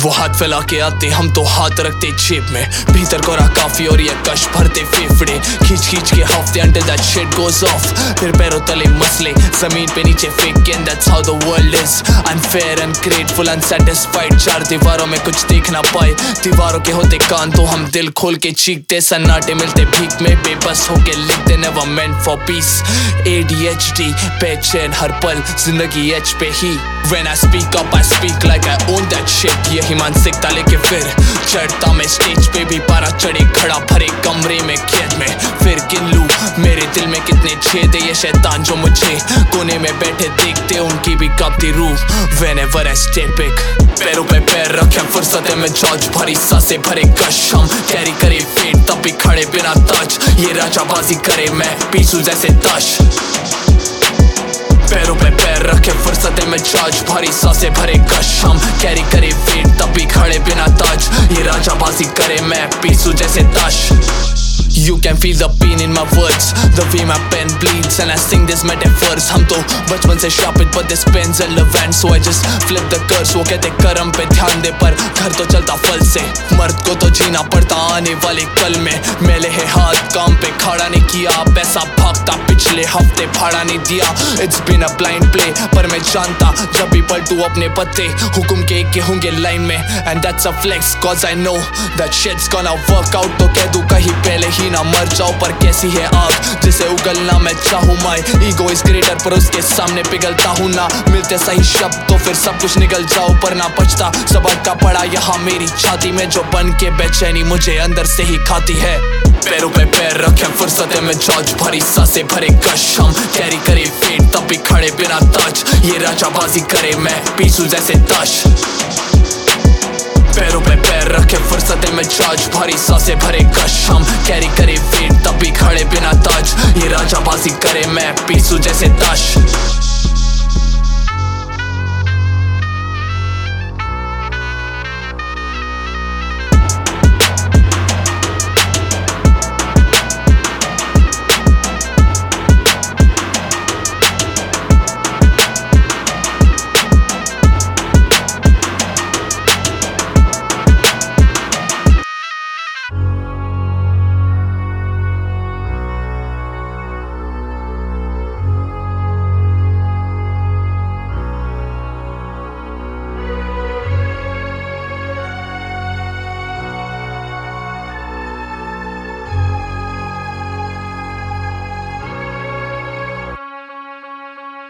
वो हाथ फैला के आते, हम तो हाथ रखते जेब में, भीतर कोरा काफी और ये कश भरते फेफड़े, खींच खींच के हफ्ते until that shit goes off, फिर पैरों तले मसले जमीन पे नीचे फेंक के, and that's how the world is, unfair, ungrateful, unsatisfied, चार दीवारों में कुछ देख ना पाए, दीवारों के होते कान तो हम दिल खोल के चीखते, सन्नाटे मिलते भीख में बेबस होके लिखते, never meant for peace, ADHD, बेचैन हर पल, जिंदगी एच पे ही, when I speak up I speak like I own that shit, यही मानसिकता लेके फिर चढ़ता मैं स्टेज पे भी, पारा चढ़े खड़ा भरे कमरे में कैद में, फिर गिन लूं मेरे दिल में कितने छेद है, ये शैतान जो मुझे कोने में बैठे देखते, उनकी भी कांपती रूह whenever I step back, पैरों पे पैर रखे फुर्सत में जॉर्ज, भरी सांसें भरे कश, हम कैरी करे फेट तब भी खड़े बिना ताज, ये राजाबाजी करे मैं पीछू जैसे ताश, पैरों पे पैर रखे फुर्सत में जॉर्ज, भरी सांसें भरे कश, हम कैरी करे फेट तब भी खड़े बिना ताज, ये राजाबाजी करे मैं पीछू जैसे ताश। You can feel the pain in my words, the way my pen bleeds and I sing these metaphors, हम तो बचपन से sharpened but this pen's relevant, so I just flip the curse, वो कहते कर्म पे ध्यान दे पर घर तो चलता फल से, मर्द को तो जीना पड़ता आने वाले कल में, मेले है हाथ काम पे खड़ा नहीं किया, पैसा भागता पिछले हफ्ते भाड़ा नहीं दिया, it's been a blind play, पर मैं जानता जब भी पलटू अपने पत्ते, हुकुम के एक के होंगे लाइन में, and that's a flex cause I know that shit's gonna work out, तो कह दूं कहीं पहले ही ना मर जाओ, पर कैसी है आग जिसे उगलना मैं चाहूँ, माय ईगो इज ग्रेटर पर उसके सामने पिघलता हूँ, ना मिलते सही शब्द तो फिर सब कुछ निकल जाओ, पर ना बचता सब अटका पड़ा यहाँ मेरी छाती में, जो बन के बेचैनी मुझे अंदर से ही खाती है, पैरों पे पैर रखे फुर्सत में जॉर्ज, भरी सांसें भरे कश, हम कैरी करे फेट तब भी खड़े बिना ताज, ये राजाबाजी करे मैं पीछू जैसे ताश, पैरों पे पैर रखे फुर्सत में जॉर्ज, भरी सांसें भरे कश, हम कैरी करे फेट तब भी खड़े बिना ताज, ये राजाबाजी करे मैं पीछू जैसे ताश।